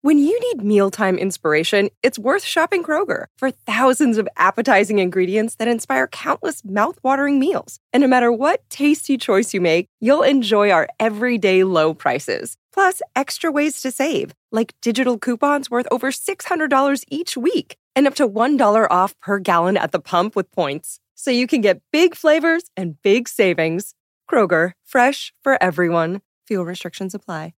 When you need mealtime inspiration, it's worth shopping Kroger for thousands of appetizing ingredients that inspire countless mouth-watering meals. And no matter what tasty choice you make, you'll enjoy our everyday low prices. Plus, extra ways to save, like digital coupons worth over $600 each week and up to $1 off per gallon at the pump with points. So you can get big flavors and big savings. Kroger, fresh for everyone. Fuel restrictions apply.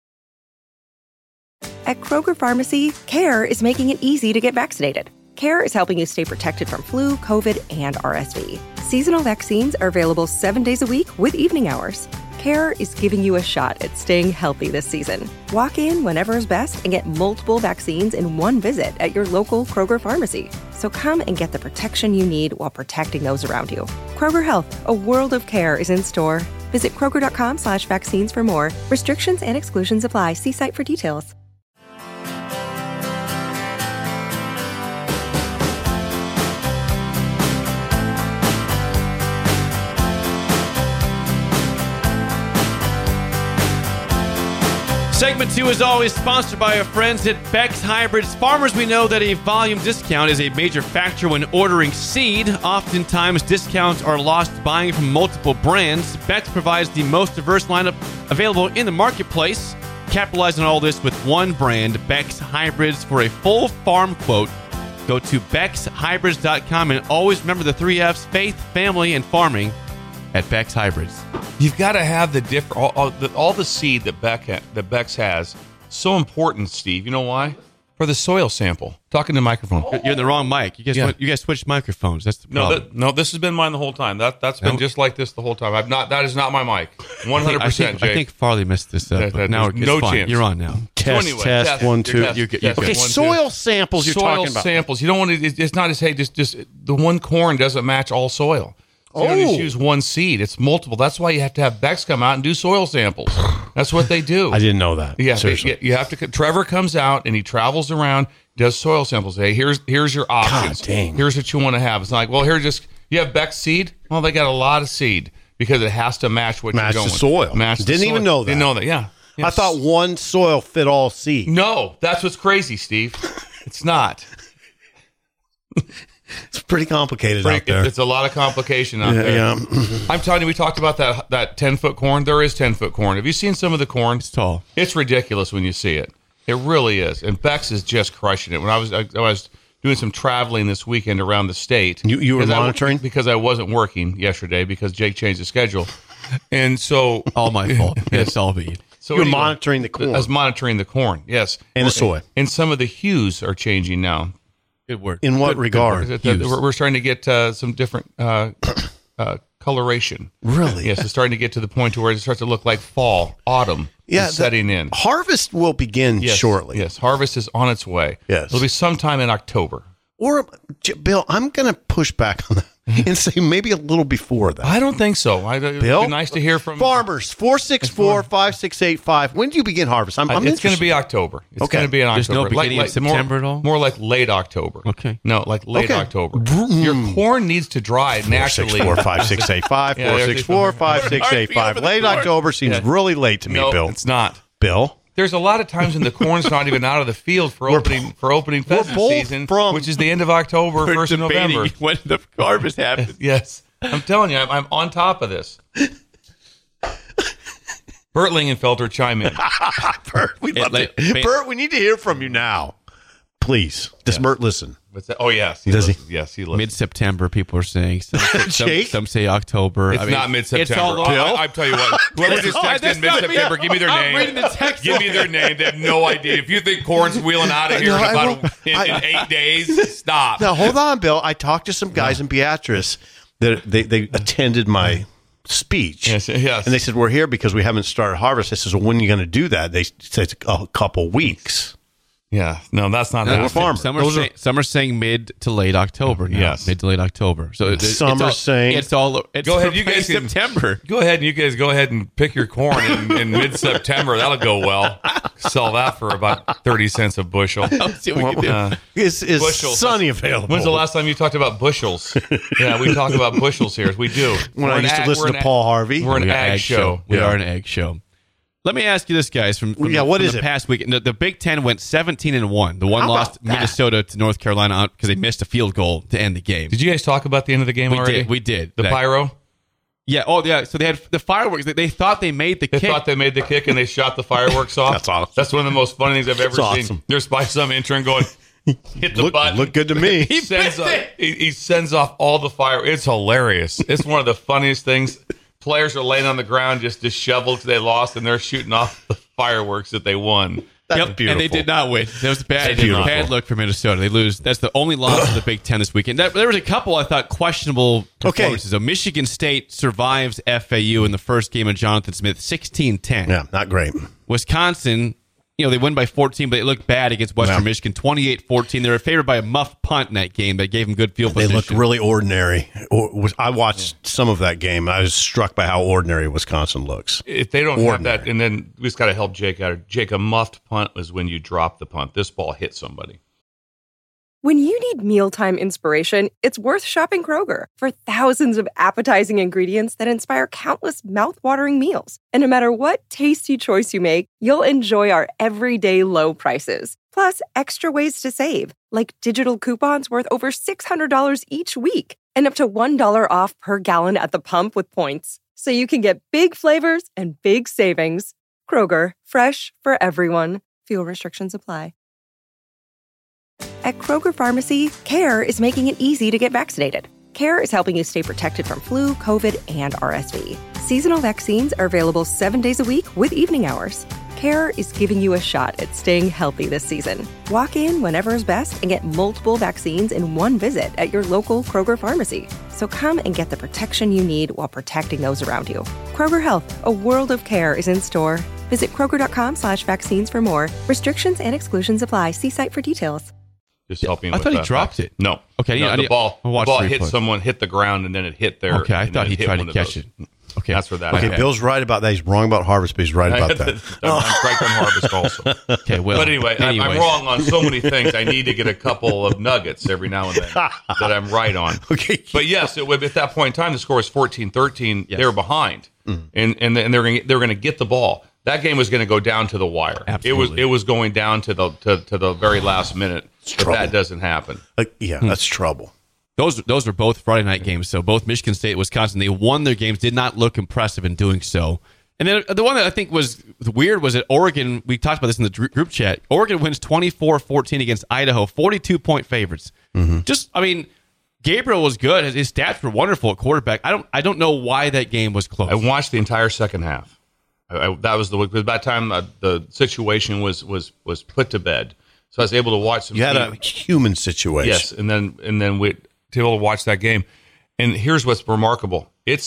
At Kroger Pharmacy, CARE is making it easy to get vaccinated. CARE is helping you stay protected from flu, COVID, and RSV. Seasonal vaccines are available 7 days a week with evening hours. CARE is giving you a shot at staying healthy this season. Walk in whenever is best and get multiple vaccines in one visit at your local Kroger Pharmacy. So come and get the protection you need while protecting those around you. Kroger Health, a world of care is in store. Visit Kroger.com/vaccines for more. Restrictions and exclusions apply. See site for details. Segment 2 is always sponsored by our friends at Beck's Hybrids. Farmers, we know that a volume discount is a major factor when ordering seed. Oftentimes, discounts are lost buying from multiple brands. Beck's provides the most diverse lineup available in the marketplace. Capitalize on all this with one brand, Beck's Hybrids. For a full farm quote, go to beckshybrids.com and always remember the 3 F's, faith, family, and farming at Beck's Hybrids. You've got to have all the seed that Beck's has. So important, Steve. You know why? For the soil sample. Talking to microphone. You're in the wrong mic. You guys switched microphones. That's the problem. No, this has been mine the whole time. That's been just like this the whole time. That is not my mic. 100%. I think Farley messed this up. Now no chance. You're on now. Test 1 2. Okay, soil samples you're talking about. Soil samples. You don't want to. It's not as just the one corn doesn't match all soil. So you don't just use one seed. It's multiple. That's why you have to have Beck's come out and do soil samples. That's what they do. I didn't know that. Yeah, you have to. Trevor comes out and he travels around, does soil samples. Hey, here's your options. God dang. Here's what you want to have. It's not like, well, you have Beck's seed. Well, they got a lot of seed because it has to match what you're going. Match the soil. Didn't even know that. Didn't know that. Yeah. I thought one soil fit all seed. No, that's what's crazy, Steve. It's not. It's pretty complicated out there. It's a lot of complication out there. Yeah. I'm telling you, we talked about that 10-foot corn. There is 10-foot corn. Have you seen some of the corn? It's tall. It's ridiculous when you see it. It really is. And Beck's is just crushing it. When I was doing some traveling this weekend around the state. You were monitoring? Because I wasn't working yesterday because Jake changed the schedule. And so... all my fault. It's all me. So you were monitoring the corn. I was monitoring the corn, yes. And the soy. And some of the hues are changing now. Good work. In what regard? We're starting to get some different coloration. Really? Yes, it's starting to get to the point to where it starts to look like fall, autumn is setting in. Harvest will begin shortly. Yes, harvest is on its way. Yes. It'll be sometime in October. Or, Bill, I'm going to push back on that and say maybe a little before that. I don't think so. Bill? It'd be nice to hear from farmers. 464-5685. When do you begin harvest? It's going to be October. It's going to be in October. There's no beginning of September at all? More like late October. Okay. No, like late October. Your corn needs to dry naturally. 464-5685. 464-5685. Late October seems really late to me, Bill. It's not. Bill? There's a lot of times when the corn's not even out of the field for opening pheasant season, which is the end of October, 1st of November. When the harvest happens. Yes. I'm telling you, I'm on top of this. Bert Lingenfelter, chime in. Bert, Bert, we need to hear from you now. Please. Does Bert listen? Oh, yes. Does he? Yes, he listens. Mid-September, people are saying. Some say October. It's not mid-September. I tell you what. Whoever just texted in mid-September, give me their name. I'm reading the text. Give me their name. They have no idea. If you think corn's wheeling out of here in 8 days, stop. Now, hold on, Bill. I talked to some guys in Beatrice that they attended my speech. Yes. And they said, we're here because we haven't started harvest. I said, so when are you going to do that? They said a couple weeks. Yeah, no, that's not happening. Some are saying mid to late October. Now. Yes, mid to late October. So some are saying it's all. Go ahead, you guys. September. Go ahead, and you guys go ahead and pick your corn in mid-September. That'll go well. Sell that for about 30 cents a bushel. See what we can do. Is Sunny available? When's the last time you talked about bushels? Yeah, we talk about bushels here. We do. When I used to listen to Paul Harvey. We're an ag show. We are an ag show. Let me ask you this, guys. From the past week, the Big Ten went 17-1. The one lost Minnesota to North Carolina because they missed a field goal to end the game. Did you guys talk about the end of the game already? We did. The pyro? Yeah. Oh, yeah. So they had the fireworks. They thought they made the kick. They thought they made the kick, and they shot the fireworks off. That's awesome. That's one of the most funny things I've ever seen. Awesome. There's by some intern going, hit the button. Look good to me. He sends off all the fire. It's hilarious. It's one of the funniest things. Players are laying on the ground just disheveled because they lost, and they're shooting off the fireworks that they won. That's beautiful. And they did not win. That was bad look for Minnesota. They lose. That's the only loss of the Big Ten this weekend. There was a couple, I thought, questionable performances. So Michigan State survives FAU in the first game of Jonathan Smith, 16-10. Yeah, not great. Wisconsin, they win by 14, but they looked bad against Western Michigan, 28-14. They were favored by a muff punt in that game that gave them good field position. They looked really ordinary. I watched some of that game. I was struck by how ordinary Wisconsin looks. If they don't have that, and then we just got to help Jake out. Jake, a muffed punt is when you drop the punt. This ball hit somebody. When you need mealtime inspiration, it's worth shopping Kroger for thousands of appetizing ingredients that inspire countless mouth-watering meals. And no matter what tasty choice you make, you'll enjoy our everyday low prices. Plus, extra ways to save, like digital coupons worth over $600 each week and up to $1 off per gallon at the pump with points. So you can get big flavors and big savings. Kroger, fresh for everyone. Fuel restrictions apply. At Kroger Pharmacy, CARE is making it easy to get vaccinated. CARE is helping you stay protected from flu, COVID, and RSV. Seasonal vaccines are available 7 days a week with evening hours. CARE is giving you a shot at staying healthy this season. Walk in whenever is best and get multiple vaccines in one visit at your local Kroger Pharmacy. So come and get the protection you need while protecting those around you. Kroger Health, a world of care is in store. Visit Kroger.com/vaccines for more. Restrictions and exclusions apply. See site for details. Just helping. I thought he dropped it. No. Okay. No, the ball hit someone, hit the ground, and then it hit there. Okay. I thought he tried to catch it. Okay. That's where that. Okay. Bill's right about that. He's wrong about Harvest, but he's right about that. I'm right on Harvest also. Okay. Well. But anyway, I'm wrong on so many things. I need to get a couple of nuggets every now and then that I'm right on. Okay. But yes, at that point in time, the score was 14-13. Yes. They were behind, and they're going to get the ball. That game was going to go down to the wire. Absolutely. It was going down to the very last minute. If that doesn't happen. That's trouble. Those were both Friday night games. So both Michigan State and Wisconsin, they won their games, did not look impressive in doing so. And then the one that I think was weird was that Oregon, we talked about this in the group chat, Oregon wins 24-14 against Idaho, 42-point favorites. Mm-hmm. Gabriel was good. His stats were wonderful at quarterback. I don't know why that game was close. I watched the entire second half. That was by that time the situation was put to bed. So I was able to watch some. You had a human situation. Yes, and then we were able to watch that game. And here's what's remarkable: it's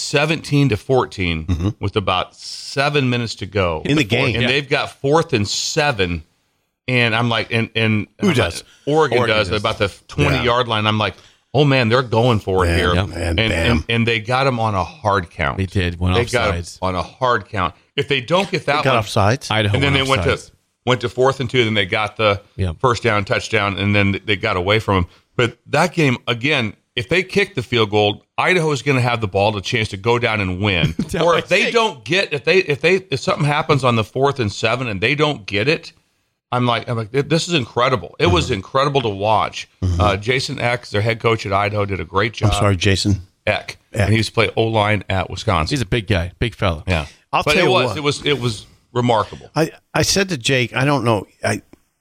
17-14 with about 7 minutes to go in the game, and they've got 4th and 7. And I'm like, and who does? Oregon does about the 20-yard line. I'm like, oh man, they're going for it here, and they got them on a hard count. They did. They got them on a hard count. If they don't get that one, offsides. Idaho, and then they went to 4th and 2. Then they got the first down touchdown, and then they got away from them. But that game again, if they kick the field goal, Idaho is going to have the ball, the chance to go down and win. Or if they don't get, if something happens on the 4th and 7 and they don't get it, I'm like, this is incredible. It was incredible to watch. Jason Eck, their head coach at Idaho, did a great job. I'm sorry, Jason Eck. And he used to play O-line at Wisconsin. He's a big guy, big fella. Yeah, I'll tell you what. It was remarkable. I said to Jake, I don't know. I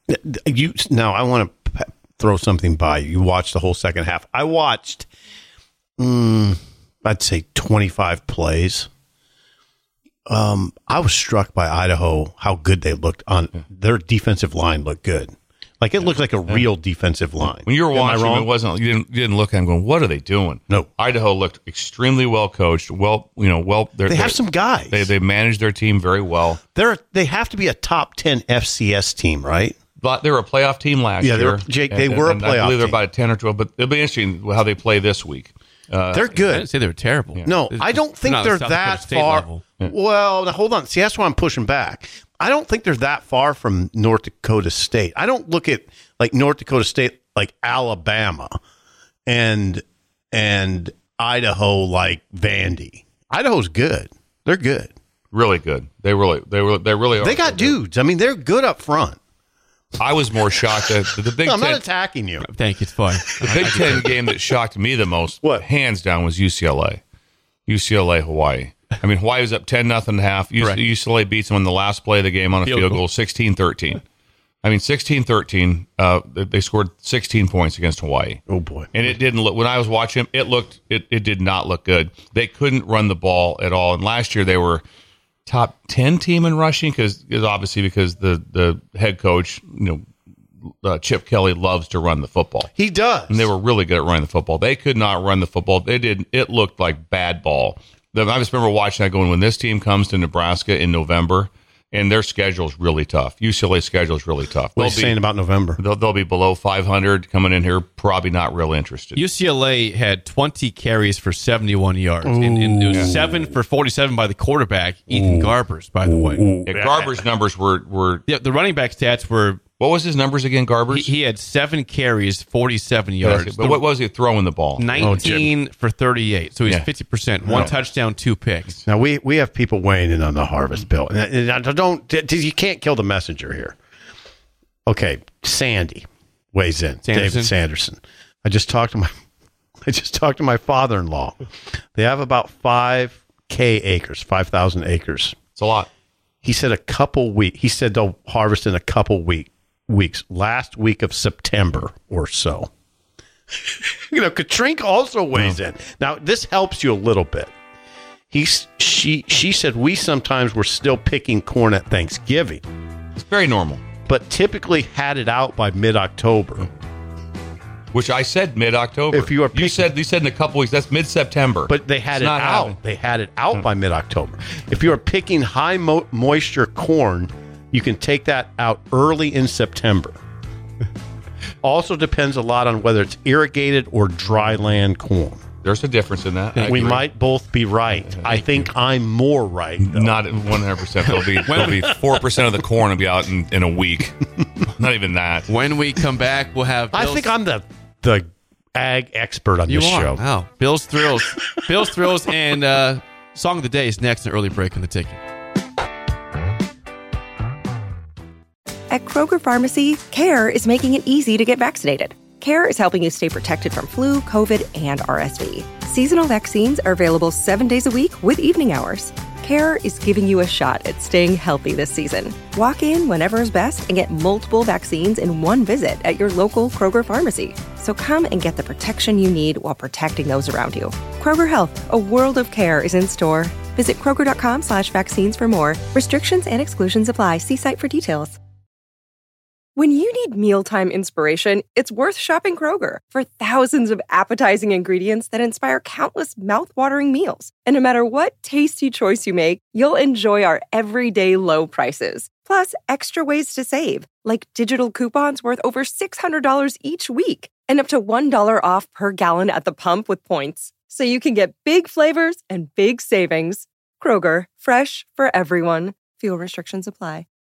want to throw something by you. You watched the whole second half. I watched, I'd say 25 plays. I was struck by Idaho, how good they looked on their defensive line. Looked good. Like it looked like a real defensive line. When you were watching, it wasn't. You didn't look. I'm going, what are they doing? No, Idaho looked extremely well coached. They have some guys. They managed their team very well. They have to be a top 10 FCS team, right? But they were a playoff team last year. They were a playoff I believe team. they're about a 10 or 12. But it'll be interesting how they play this week. They're good. I didn't say they were terrible. Yeah. No, I don't think they're that far. Yeah. Well, now, hold on. See, that's why I'm pushing back. I don't think they're that far from North Dakota State. I don't look at like North Dakota State like Alabama and Idaho like Vandy. Idaho's good. They're good. Really good. They really are. They got dudes. I mean, they're good up front. I was more shocked at the Big Ten. I'm not attacking you. Thank you. It's fine. The Big Ten game that shocked me the most, hands down, was UCLA. UCLA, Hawaii. I mean, Hawaii was up 10-0 half. UCLA beats them on the last play of the game on a field goal, 16-13. I mean, 16-13. They scored 16 points against Hawaii. Oh boy! And it didn't look. When I was watching them, it did not look good. They couldn't run the ball at all. And last year they were top 10 team in rushing because the head coach, Chip Kelly, loves to run the football. He does. And they were really good at running the football. They could not run the football. They did. It looked like bad ball. I just remember watching that going, when this team comes to Nebraska in November, and their schedule is really tough. UCLA's schedule is really tough. What are you saying about November? They'll be below 500 coming in here, probably not real interested. UCLA had 20 carries for 71 yards. And it was 7 for 47 by the quarterback, Ethan Garbers, by the way. Yeah, Garbers' numbers were... Yeah, the running back stats were... What was his numbers again, Garbers? He had 7 carries, 47 yards. But what was he throwing the ball? 19 for 38. So he's 50%. 1 touchdown, 2 picks. Now, we have people weighing in on the Harvest Bill. You can't kill the messenger here. Okay, Sandy weighs in. David Sanderson. I just talked to my father-in-law. They have about 5,000 acres. It's a lot. He said a couple weeks. He said they'll harvest in a couple weeks. Last week of September or so. Katrink also weighs in. Now, this helps you a little bit. She said we sometimes were still picking corn at Thanksgiving. It's very normal. But typically had it out by mid-October. Which I said mid-October. If you are you said in a couple weeks, that's mid-September. But they had it out. Happening. They had it out by mid-October. If you are picking high moisture corn, you can take that out early in September. Also depends a lot on whether it's irrigated or dry land corn. There's a difference in that. We might both be right. I think I'm more right, though. Not 100%. There'll be 4% of the corn will be out in a week. Not even that. When we come back, we'll have... I think I'm the ag expert on this show. Wow. Bill's Thrills, and Song of the Day is next, an early break on the ticket. At Kroger Pharmacy, CARE is making it easy to get vaccinated. CARE is helping you stay protected from flu, COVID, and RSV. Seasonal vaccines are available 7 days a week with evening hours. CARE is giving you a shot at staying healthy this season. Walk in whenever is best and get multiple vaccines in one visit at your local Kroger Pharmacy. So come and get the protection you need while protecting those around you. Kroger Health, a world of care, is in store. Visit Kroger.com/vaccines for more. Restrictions and exclusions apply. See site for details. When you need mealtime inspiration, it's worth shopping Kroger for thousands of appetizing ingredients that inspire countless mouth-watering meals. And no matter what tasty choice you make, you'll enjoy our everyday low prices. Plus, extra ways to save, like digital coupons worth over $600 each week and up to $1 off per gallon at the pump with points. So you can get big flavors and big savings. Kroger, fresh for everyone. Fuel restrictions apply.